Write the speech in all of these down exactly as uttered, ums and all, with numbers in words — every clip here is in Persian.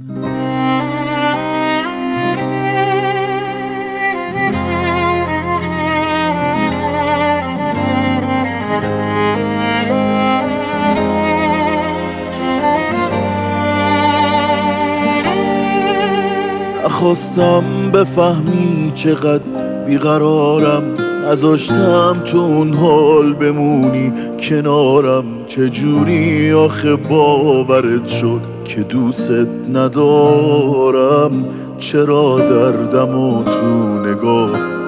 نخواستم بفهمی چقدر بیقرارم، نذاشتم تو اون حال بمونی کنارم. چجوری آخه باورت شد که دوست ندارم؟ چرا دردمو تو نگاه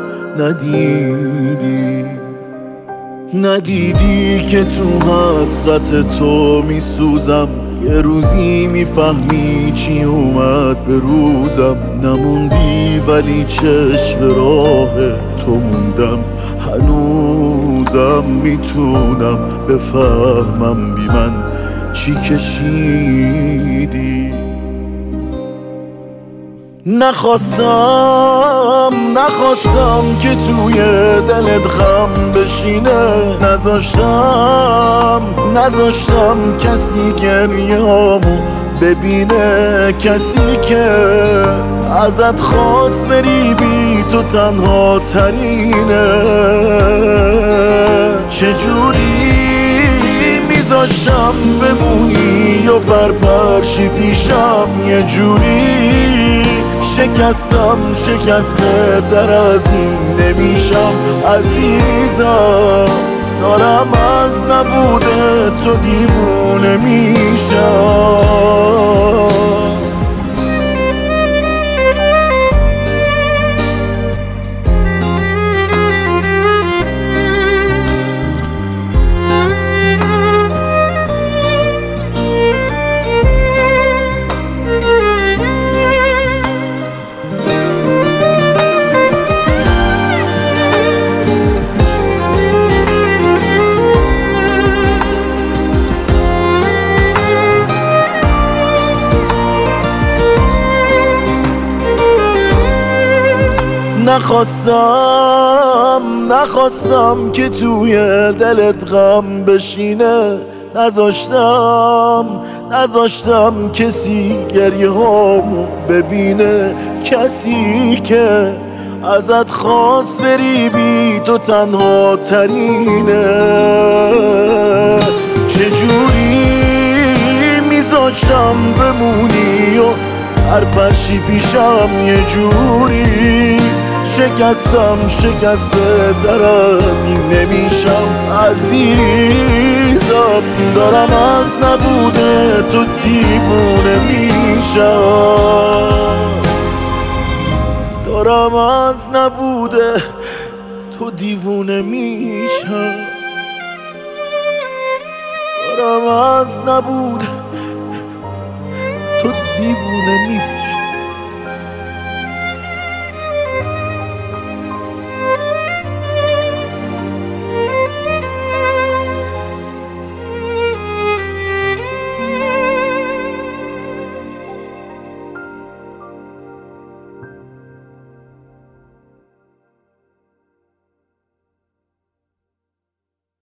ندیدی؟ ندیدی که تو حسرت تو میسوزم، یه روزی میفهمی چی اومد به روزم. نموندی ولی چشم راه تو موندم، هنوزم میتونم بفهمم بی من چی کشیدی. نخواستم نخواستم که توی دلت غم بشینه، نذاشتم نذاشتم کسی گریه‌هامو ببینه. کسی که ازت خواست بری بی تو تنها ترینه. چجوری میذاشتم بمونی و برپرشی پیشم؟ یه جوری شکستم شکسته تر از این نمیشم عزیزم. دارم از نبوده تو دیوونه میشم. نخواستم نخواستم که توی دلت غم بشینه، نذاشتم نذاشتم کسی گریه هامو ببینه. کسی که ازت خواست بری بی تو تنها ترینه. چجوری میذاشتم بمونی و هر پرشی پیشم؟ یه جوری شکستم شکسته تر از این نمیشم عزیزم. دارم از نبوده تو دیوونه میشم. دارم از نبوده تو دیوونه میشم. دارم از نبوده تو دیوونه میشم.